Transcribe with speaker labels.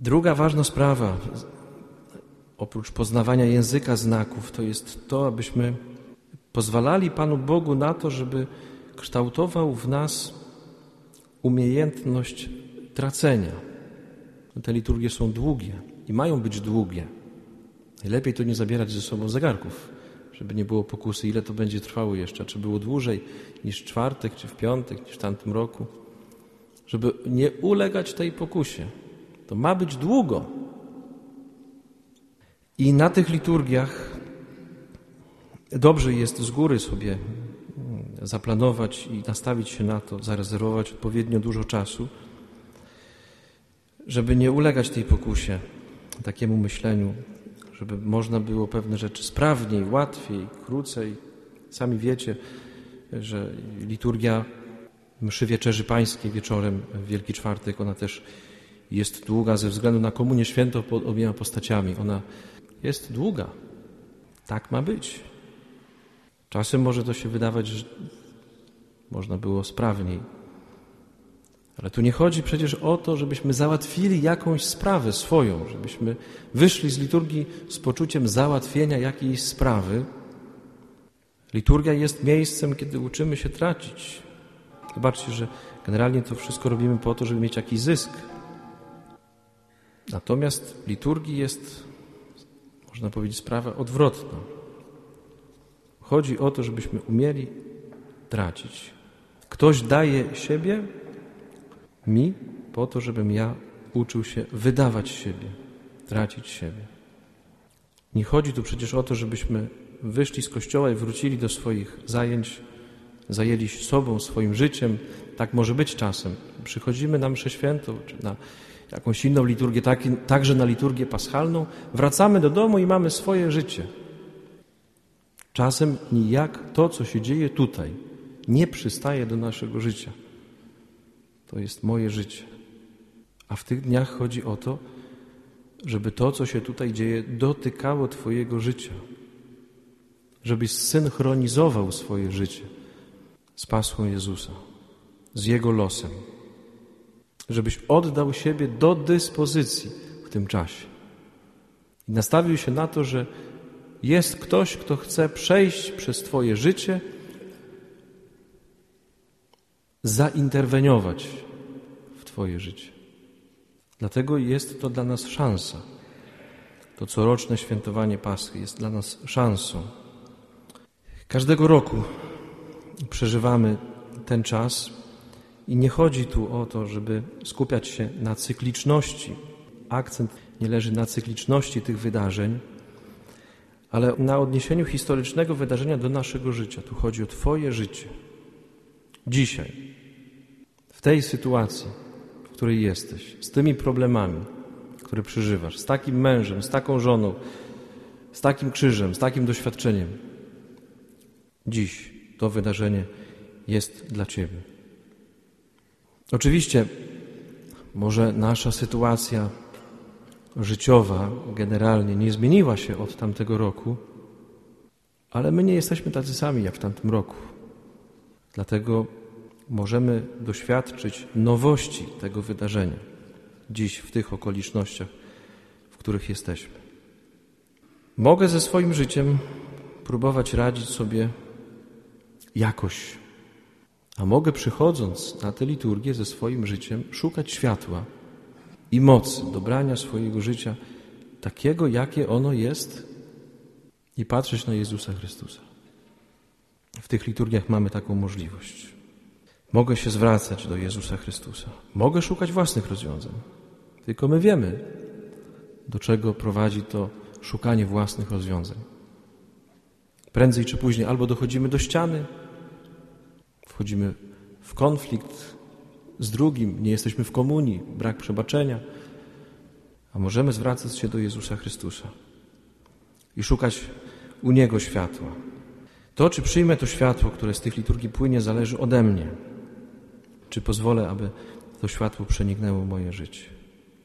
Speaker 1: Druga ważna sprawa, oprócz poznawania języka znaków, to jest to, abyśmy pozwalali Panu Bogu na to, żeby kształtował w nas umiejętność tracenia. Te liturgie są długie i mają być długie. Najlepiej to nie zabierać ze sobą zegarków, żeby nie było pokusy, ile to będzie trwało jeszcze, czy było dłużej niż w czwartek, czy w piątek, niż w tamtym roku. Żeby nie ulegać tej pokusie. To ma być długo. I na tych liturgiach dobrze jest z góry sobie zaplanować i nastawić się na to, zarezerwować odpowiednio dużo czasu, żeby nie ulegać tej pokusie, takiemu myśleniu, żeby można było pewne rzeczy sprawniej, łatwiej, krócej. Sami wiecie, że liturgia mszy Wieczerzy Pańskiej wieczorem w Wielki Czwartek, ona też jest długa ze względu na Komunię Świętą pod obiema postaciami. Ona jest długa. Tak ma być. Czasem może to się wydawać, że można było sprawniej. Ale tu nie chodzi przecież o to, żebyśmy załatwili jakąś sprawę swoją, żebyśmy wyszli z liturgii z poczuciem załatwienia jakiejś sprawy. Liturgia jest miejscem, kiedy uczymy się tracić. Zobaczcie, że generalnie to wszystko robimy po to, żeby mieć jakiś zysk. Natomiast w liturgii jest, można powiedzieć, sprawa odwrotna. Chodzi o to, żebyśmy umieli tracić. Ktoś daje siebie mi po to, żebym ja uczył się wydawać siebie, tracić siebie. Nie chodzi tu przecież o to, żebyśmy wyszli z kościoła i wrócili do swoich zajęć, zajęli się sobą, swoim życiem. Tak może być czasem. Przychodzimy na mszę świętą, czy na jakąś inną liturgię, także na liturgię paschalną, wracamy do domu i mamy swoje życie. Czasem nijak to, co się dzieje tutaj, nie przystaje do naszego życia. To jest moje życie. A w tych dniach chodzi o to, żeby to, co się tutaj dzieje, dotykało Twojego życia. Żebyś synchronizował swoje życie z Paschą Jezusa, z Jego losem. Żebyś oddał siebie do dyspozycji w tym czasie. I nastawił się na to, że jest ktoś, kto chce przejść przez Twoje życie, zainterweniować w Twoje życie. Dlatego jest to dla nas szansa. To coroczne świętowanie Paschy jest dla nas szansą. Każdego roku przeżywamy ten czas i nie chodzi tu o to, żeby skupiać się na cykliczności. Akcent nie leży na cykliczności tych wydarzeń, ale na odniesieniu historycznego wydarzenia do naszego życia. Tu chodzi o Twoje życie. Dzisiaj, w tej sytuacji, w której jesteś, z tymi problemami, które przeżywasz, z takim mężem, z taką żoną, z takim krzyżem, z takim doświadczeniem. Dziś to wydarzenie jest dla Ciebie. Oczywiście, może nasza sytuacja życiowa generalnie nie zmieniła się od tamtego roku, ale my nie jesteśmy tacy sami jak w tamtym roku. Dlatego możemy doświadczyć nowości tego wydarzenia dziś w tych okolicznościach, w których jesteśmy. Mogę ze swoim życiem próbować radzić sobie jakoś, a mogę przychodząc na tę liturgię ze swoim życiem szukać światła i mocy dobrania swojego życia takiego, jakie ono jest i patrzeć na Jezusa Chrystusa. W tych liturgiach mamy taką możliwość. Mogę się zwracać do Jezusa Chrystusa. Mogę szukać własnych rozwiązań. Tylko my wiemy, do czego prowadzi to szukanie własnych rozwiązań. Prędzej czy później albo dochodzimy do ściany, wchodzimy w konflikt z drugim, nie jesteśmy w komunii, brak przebaczenia, a możemy zwracać się do Jezusa Chrystusa i szukać u Niego światła. To, czy przyjmę to światło, które z tych liturgii płynie, zależy ode mnie. Czy pozwolę, aby to światło przeniknęło moje życie.